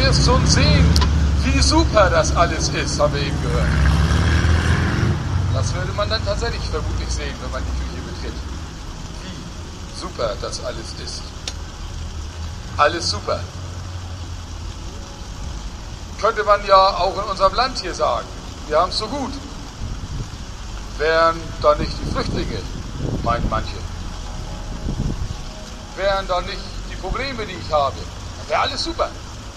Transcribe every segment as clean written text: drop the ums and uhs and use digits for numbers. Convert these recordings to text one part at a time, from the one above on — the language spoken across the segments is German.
wirst schon sehen, wie super das alles ist, haben wir eben gehört. Das würde man dann tatsächlich vermutlich sehen, wenn man die Küche betritt. Wie super das alles ist. Alles super. Könnte man ja auch in unserem Land hier sagen. Wir haben es so gut. Wären da nicht die Flüchtlinge, meinen manche. Wären da nicht die Probleme, die ich habe. Dann wäre alles super.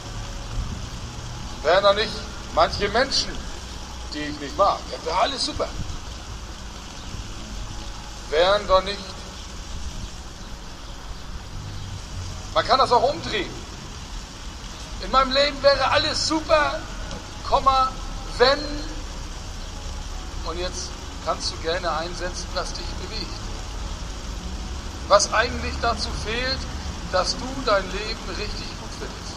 Wären da nicht manche Menschen, die ich nicht mag. Dann wäre alles super. Wären da nicht... Man kann das auch umdrehen. In meinem Leben wäre alles super, wenn... Und jetzt kannst du gerne einsetzen, was dich bewegt. Was eigentlich dazu fehlt, dass du dein Leben richtig gut findest.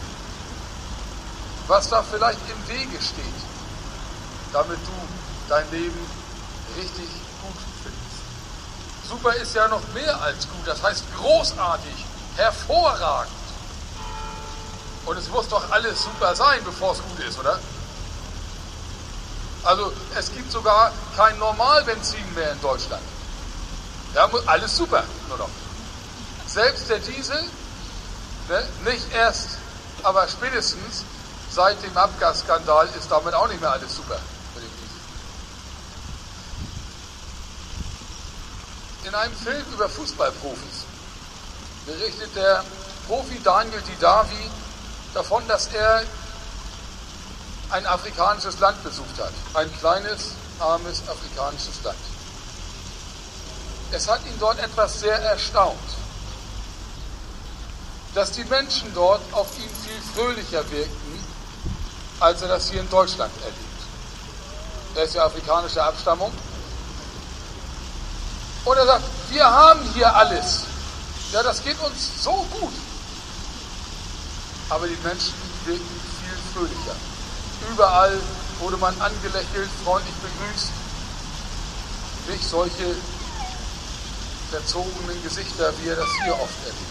Was da vielleicht im Wege steht, damit du dein Leben richtig gut findest. Super ist ja noch mehr als gut, das heißt großartig, hervorragend. Und es muss doch alles super sein, bevor es gut ist, oder? Also es gibt sogar kein Normalbenzin mehr in Deutschland. Ja, alles super, nur noch. Selbst der Diesel, ne, nicht erst, aber spätestens seit dem Abgasskandal ist damit auch nicht mehr alles super für den Diesel. In einem Film über Fußballprofis berichtet der Profi Daniel Didavi davon, dass er ein afrikanisches Land besucht hat. Ein kleines, armes afrikanisches Land. Es hat ihn dort etwas sehr erstaunt, dass die Menschen dort auf ihn viel fröhlicher wirkten, als er das hier in Deutschland erlebt. Er ist ja afrikanischer Abstammung. Und er sagt, wir haben hier alles. Ja, das geht uns so gut. Aber die Menschen wirken viel fröhlicher. Überall wurde man angelächelt, freundlich begrüßt. Nicht solche verzogenen Gesichter, wie er das hier oft erlebt.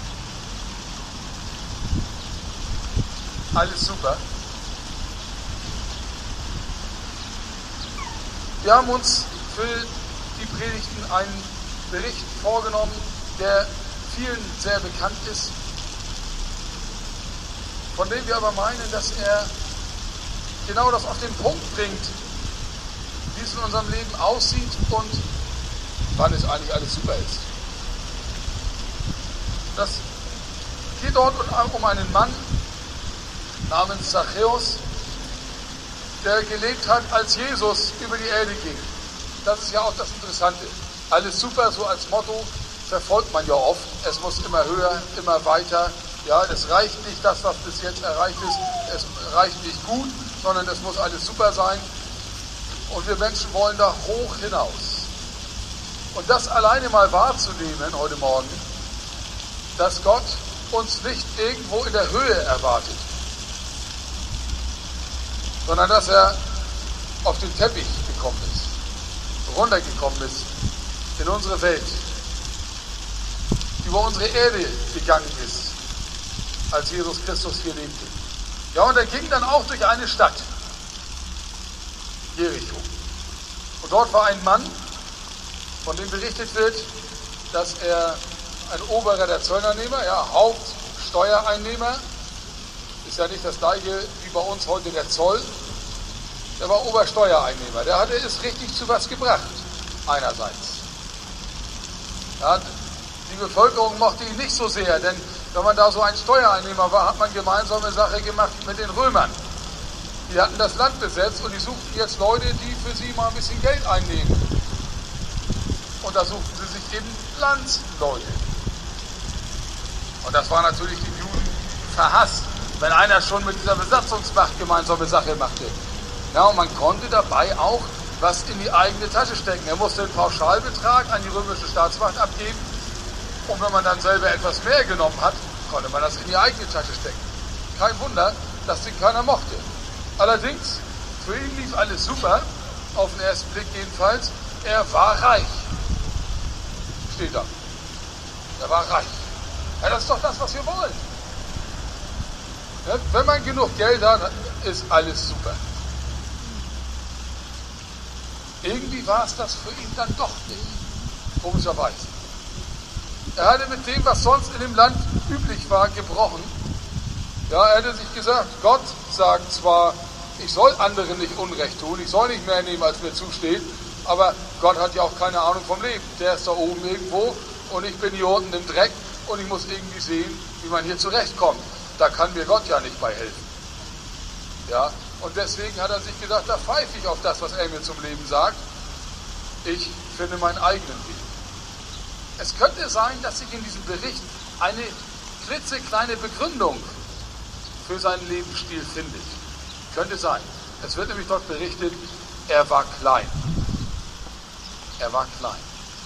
Alles super. Wir haben uns für die Predigten einen Bericht vorgenommen, der vielen sehr bekannt ist, von dem wir aber meinen, dass er genau das auf den Punkt bringt, wie es in unserem Leben aussieht und wann es eigentlich alles super ist. Das geht dort um einen Mann namens Zachäus, der gelebt hat, als Jesus über die Erde ging. Das ist ja auch das Interessante. Alles super, so als Motto, verfolgt man ja oft. Es muss immer höher, immer weiter. Ja, es reicht nicht das, was bis jetzt erreicht ist. Es reicht nicht gut, sondern es muss alles super sein. Und wir Menschen wollen da hoch hinaus. Und das alleine mal wahrzunehmen heute Morgen, dass Gott uns nicht irgendwo in der Höhe erwartet, sondern dass er auf den Teppich gekommen ist, runtergekommen ist in unsere Welt, über unsere Erde gegangen ist, als Jesus Christus hier lebte. Ja, und er ging dann auch durch eine Stadt, Jericho. Und dort war ein Mann, von dem berichtet wird, dass er ein Oberer der Zöllnernehmer, ja, Hauptsteuereinnehmer, ist ja nicht das gleiche wie bei uns heute der Zoll. Der war Obersteuereinnehmer. Der hatte es richtig zu was gebracht, einerseits. Ja, die Bevölkerung mochte ihn nicht so sehr, denn wenn man da so ein Steuereinnehmer war, hat man gemeinsame Sache gemacht mit den Römern. Die hatten das Land besetzt und die suchten jetzt Leute, die für sie mal ein bisschen Geld einnehmen. Und da suchten sie sich eben Landsleute. Und das war natürlich den Juden verhasst, wenn einer schon mit dieser Besatzungsmacht gemeinsame Sache machte. Ja, und man konnte dabei auch was in die eigene Tasche stecken. Er musste einen Pauschalbetrag an die römische Staatsmacht abgeben. Und wenn man dann selber etwas mehr genommen hat, konnte man das in die eigene Tasche stecken. Kein Wunder, dass den keiner mochte. Allerdings, für ihn lief alles super, auf den ersten Blick jedenfalls. Er war reich. Steht da. Er war reich. Ja, das ist doch das, was wir wollen. Ja, wenn man genug Geld hat, ist alles super. Irgendwie war es das für ihn dann doch nicht, komischerweise. Er hatte mit dem, was sonst in dem Land üblich war, gebrochen. Ja, er hatte sich gesagt, Gott sagt zwar, ich soll anderen nicht Unrecht tun, ich soll nicht mehr nehmen, als mir zusteht, aber Gott hat ja auch keine Ahnung vom Leben. Der ist da oben irgendwo und ich bin hier unten im Dreck und ich muss irgendwie sehen, wie man hier zurechtkommt. Da kann mir Gott ja nicht bei helfen. Ja, und deswegen hat er sich gesagt, da pfeife ich auf das, was er mir zum Leben sagt. Ich finde meinen eigenen Weg. Es könnte sein, dass sich in diesem Bericht eine klitzekleine Begründung für seinen Lebensstil findet. Könnte sein. Es wird nämlich dort berichtet, er war klein. Er war klein.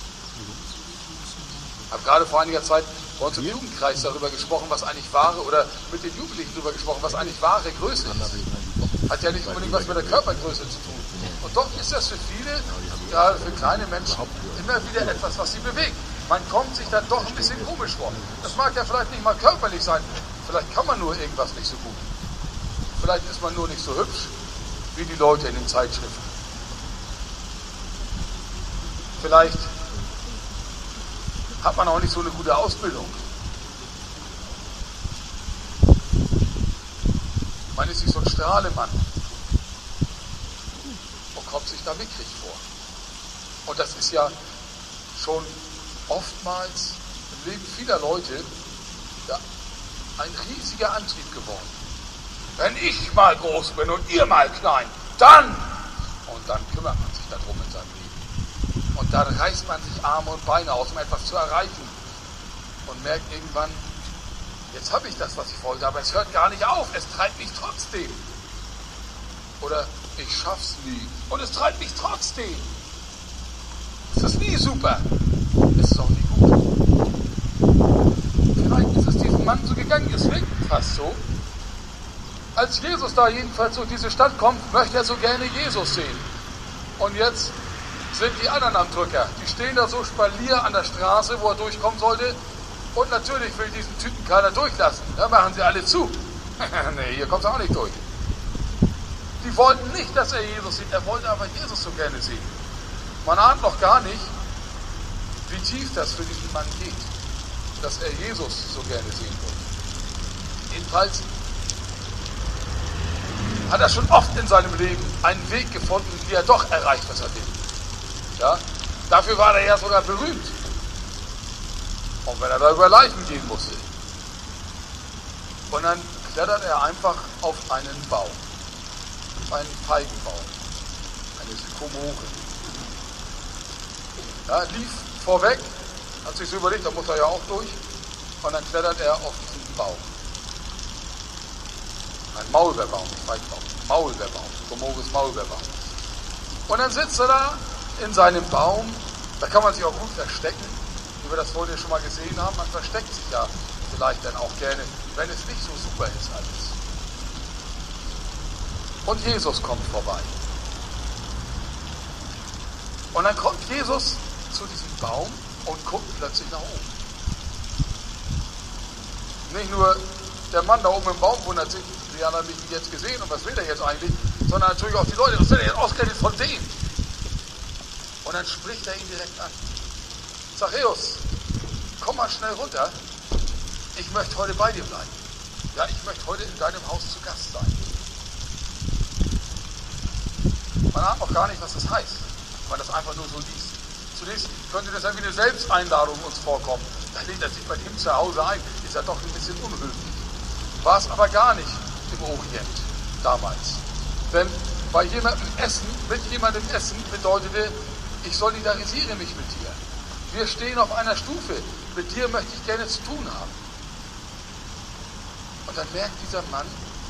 Ich habe gerade vor einiger Zeit bei uns im Jugendkreis darüber gesprochen, was eigentlich wahre, oder mit den Jugendlichen darüber gesprochen, was eigentlich wahre Größe ist. Hat ja nicht unbedingt was mit der Körpergröße zu tun. Und doch ist das für viele, gerade für kleine Menschen, immer wieder etwas, was sie bewegt. Man kommt sich dann doch ein bisschen komisch vor. Das mag ja vielleicht nicht mal körperlich sein. Vielleicht kann man nur irgendwas nicht so gut. Vielleicht ist man nur nicht so hübsch wie die Leute in den Zeitschriften. Vielleicht hat man auch nicht so eine gute Ausbildung. Man ist nicht so ein Strahlemann und kommt sich da mickrig vor. Und das ist ja schon oftmals im Leben vieler Leute ja, ein riesiger Antrieb geworden. Wenn ich mal groß bin und ihr mal klein, dann! Und dann kümmert man sich darum in seinem Leben. Und dann reißt man sich Arme und Beine aus, um etwas zu erreichen. Und merkt irgendwann, jetzt habe ich das, was ich wollte, aber es hört gar nicht auf, es treibt mich trotzdem. Oder ich schaff's nie und es treibt mich trotzdem. Es ist nie super. Es ist auch nie gut. Vielleicht ist es diesem Mann so gegangen, es wirkt fast so. Als Jesus da jedenfalls durch diese Stadt kommt, möchte er so gerne Jesus sehen. Und jetzt sind die anderen am Drücker. Die stehen da so Spalier an der Straße, wo er durchkommen sollte. Und natürlich will diesen Typen keiner durchlassen. Da machen sie alle zu. Nee, hier kommt er auch nicht durch. Die wollten nicht, dass er Jesus sieht. Er wollte aber Jesus so gerne sehen. Man ahnt noch gar nicht, wie tief das für diesen Mann geht, dass er Jesus so gerne sehen wollte. Jedenfalls hat er schon oft in seinem Leben einen Weg gefunden, wie er doch erreicht, was er will. Ja? Dafür war er ja sogar berühmt. Und wenn er da über Leichen gehen musste. Und dann klettert er einfach auf einen Baum. Einen Feigenbaum. Eine Sykomore. Ja, lief vorweg, hat sich so überlegt, da muss er ja auch durch. Und dann klettert er auf diesen Baum. Ein Maulbeerbaum, nicht Feigenbaum. Maulbeerbaum. Sykomores Maulbeerbaum. Und dann sitzt er da in seinem Baum. Da kann man sich auch gut verstecken. Wie wir das vorhin schon mal gesehen haben, man versteckt sich ja vielleicht dann auch gerne, wenn es nicht so super ist alles. Und Jesus kommt vorbei. Und dann kommt Jesus zu diesem Baum und guckt plötzlich nach oben. Nicht nur der Mann da oben im Baum wundert sich, die haben mich jetzt gesehen und was will der jetzt eigentlich, sondern natürlich auch die Leute, was will er jetzt ausgerechnet von dem? Und dann spricht er ihn direkt an. Zachäus, komm mal schnell runter. Ich möchte heute bei dir bleiben. Ja, ich möchte heute in deinem Haus zu Gast sein. Man ahnt noch gar nicht, was das heißt, wenn man das einfach nur so liest. Zunächst könnte das ja wie eine Selbsteinladung uns vorkommen. Da lädt er sich bei ihm zu Hause ein. Ist ja doch ein bisschen unhöflich. War es aber gar nicht im Orient damals. Denn bei jemandem essen, mit jemandem essen, bedeutete, ich solidarisiere mich mit dir. Wir stehen auf einer Stufe. Mit dir möchte ich gerne zu tun haben. Und dann merkt dieser Mann,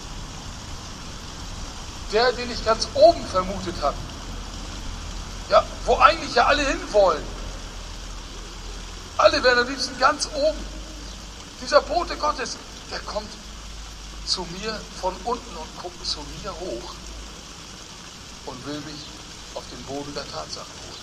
der, den ich ganz oben vermutet habe, ja, wo eigentlich ja alle hinwollen. Alle wären am liebsten ganz oben. Dieser Bote Gottes, der kommt zu mir von unten und guckt zu mir hoch und will mich auf den Boden der Tatsachen holen.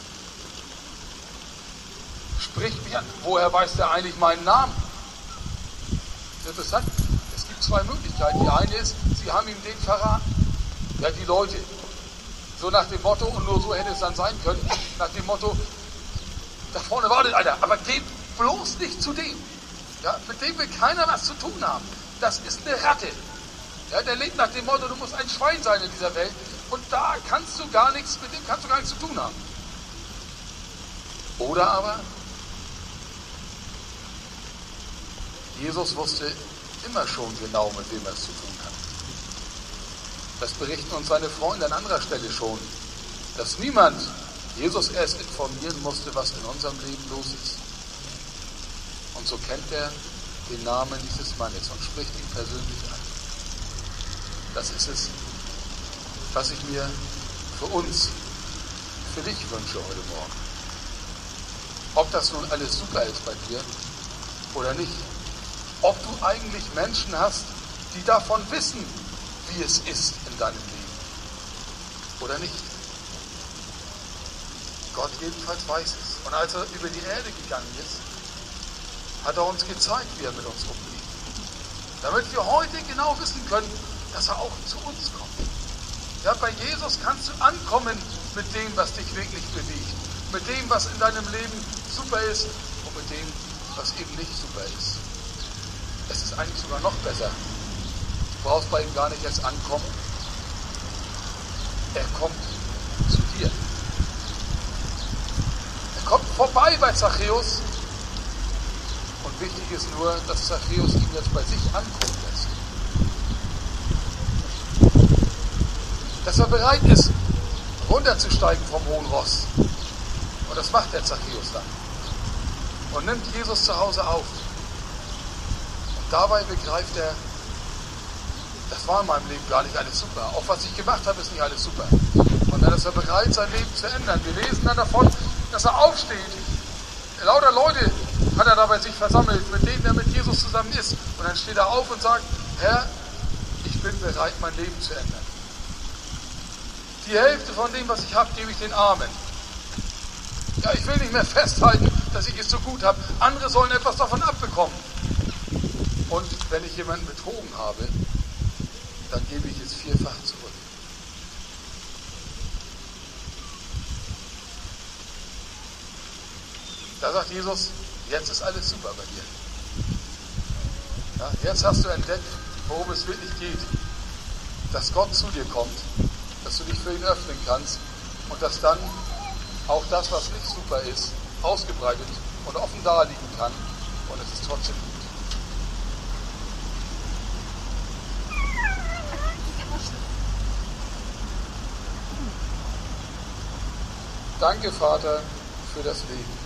Spricht mich an. Woher weiß der eigentlich meinen Namen? Interessant. Es gibt zwei Möglichkeiten. Die eine ist, sie haben ihm den verraten. Ja, die Leute. So nach dem Motto, und nur so hätte es dann sein können, nach dem Motto, da vorne wartet einer, aber geht bloß nicht zu dem. Ja, mit dem will keiner was zu tun haben. Das ist eine Ratte. Ja, der lebt nach dem Motto, du musst ein Schwein sein in dieser Welt. Und da kannst du gar nichts, mit dem kannst du gar nichts zu tun haben. Oder aber, Jesus wusste immer schon genau, mit wem er es zu tun hat. Das berichten uns seine Freunde an anderer Stelle schon, dass niemand Jesus erst informieren musste, was in unserem Leben los ist. Und so kennt er den Namen dieses Mannes und spricht ihn persönlich an. Das ist es, was ich mir für uns, für dich wünsche heute Morgen. Ob das nun alles super ist bei dir oder nicht. Ob du eigentlich Menschen hast, die davon wissen, wie es ist in deinem Leben oder nicht. Gott jedenfalls weiß es. Und als er über die Erde gegangen ist, hat er uns gezeigt, wie er mit uns umgeht. Damit wir heute genau wissen können, dass er auch zu uns kommt. Ja, bei Jesus kannst du ankommen mit dem, was dich wirklich bewegt. Mit dem, was in deinem Leben super ist und mit dem, was eben nicht super ist. Es ist eigentlich sogar noch besser. Du brauchst bei ihm gar nicht erst ankommen. Er kommt zu dir. Er kommt vorbei bei Zachäus. Und wichtig ist nur, dass Zachäus ihn jetzt bei sich ankommen lässt. Dass er bereit ist, runterzusteigen vom hohen Ross. Und das macht der Zachäus dann. Und nimmt Jesus zu Hause auf. Und dabei begreift er, das war in meinem Leben gar nicht alles super. Auch was ich gemacht habe, ist nicht alles super. Und dann ist er bereit, sein Leben zu ändern. Wir lesen dann davon, dass er aufsteht. Lauter Leute hat er dabei sich versammelt, mit denen er mit Jesus zusammen ist. Und dann steht er auf und sagt, Herr, ich bin bereit, mein Leben zu ändern. Die Hälfte von dem, was ich habe, gebe ich den Armen. Ja, ich will nicht mehr festhalten, dass ich es so gut habe. Andere sollen etwas davon abbekommen. Und wenn ich jemanden betrogen habe, dann gebe ich es vierfach zurück. Da sagt Jesus, jetzt ist alles super bei dir. Ja, jetzt hast du entdeckt, worum es wirklich geht. Dass Gott zu dir kommt, dass du dich für ihn öffnen kannst und dass dann auch das, was nicht super ist, ausgebreitet und offen daliegen kann und es ist trotzdem gut. Danke, Vater, für das Leben.